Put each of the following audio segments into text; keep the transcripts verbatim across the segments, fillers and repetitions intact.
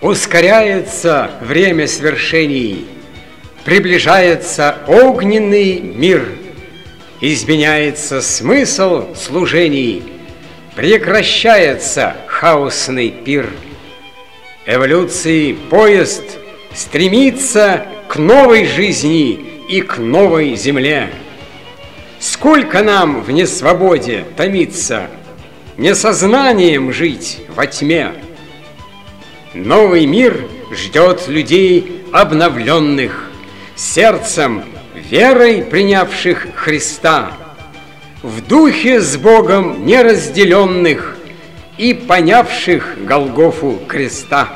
Ускоряется время свершений, приближается огненный мир, изменяется смысл служений, прекращается хаосный пир. Эволюции поезд стремится к новой жизни и к новой земле. Сколько нам в несвободе томиться, несознанием жить во тьме. Новый мир ждет людей обновленных, сердцем, верой принявших Христа, в духе с Богом неразделенных и понявших Голгофу креста.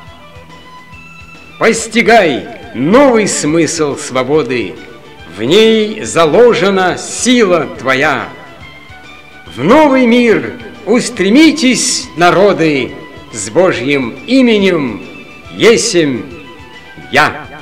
Постигай новый смысл свободы, в ней заложена сила твоя. В новый мир устремитесь, народы, с Божьим именем есмь я.